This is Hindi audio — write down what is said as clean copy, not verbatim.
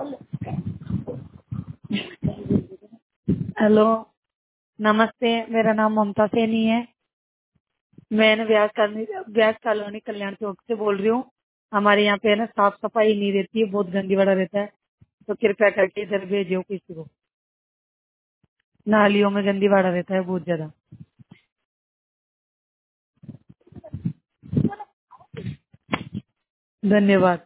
हेलो, नमस्ते। मेरा नाम ममता सैनी है। मैं व्यास कॉलोनी कल्याण चौक से बोल रही हूँ। हमारे यहाँ पे है ना, साफ सफाई नहीं रहती है, बहुत गंदी बड़ा रहता है। तो कृपया करके इधर भेजो किसी को। नालियों में गंदी वाड़ा रहता है बहुत ज्यादा। धन्यवाद।